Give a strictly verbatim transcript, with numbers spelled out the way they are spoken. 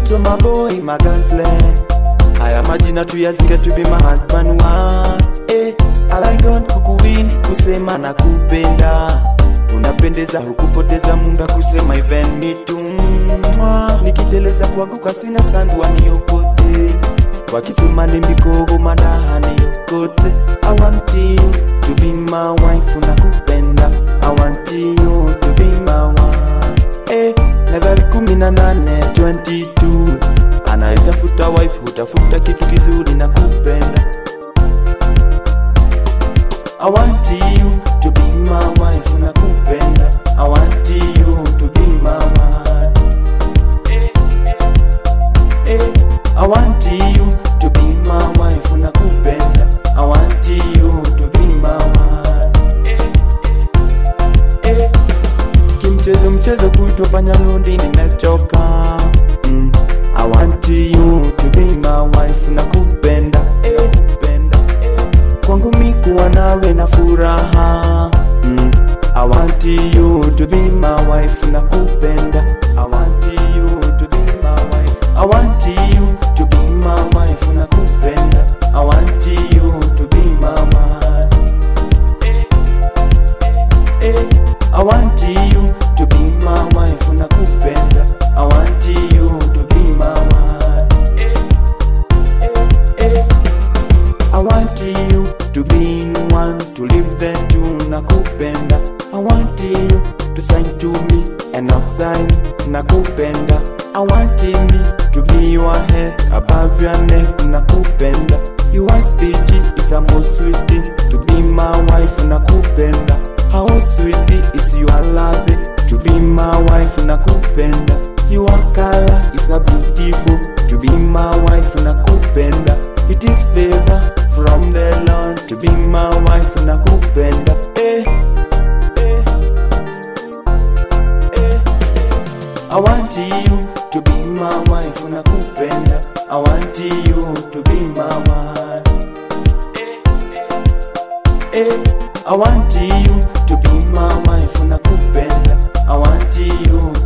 to my boy, my girlfriend. Haya majina tuyazike to be my husband one. Eh, I like God kukuwini kusema na kupenda. Unapendeza hukupoteza muda kusema even me too. Nikiteleza kuanguka sina sandwa niokote. Wakisema ni mikogo madaha niokote. I want you to be my wife nakupenda. I want you to be my wife. Eh, nagari kumi na nane twenty-two. Anaitafuta wife hutafuta kitu kizuri nakupenda. I want you to be my wife nakupenda. I want you to be my wife. Eh, eh, eh. I want you to be my wife nakupenda. I want you to be my wife. Eh, eh, eh. Kimchezo mchezo kuitwa panyalundi nimechoka. mm. I want you to be my wife nakupenda. Eh, nakupenda. Eh. Kwangu mikuwa nawe na furaha. mm. I want you to be my wife nakupenda. I want you to be my wife. I want you to be my wife nakupenda. I want you to be my wife. Eh, eh, eh. I want you to be my wife nakupenda. I want you to be my wife. Eh, eh, eh. I want you to be in one to live the two nakupenda. I want you to sign to me and I'll sign nakupenda. I want me to be your head above your neck nakupenda. You are speechy, it's a most sweet thing to be my wife nakupenda. How sweet is your love to be my wife nakupenda. You are color, it's a beautiful to be my wife nakupenda. It is favor from the Lord to be my wife nakupenda. Eh, eh, eh. I want you to be my wife nakupenda. I want you to be my wife. Eh, eh, eh. I want you to be my wife nakupenda. I want you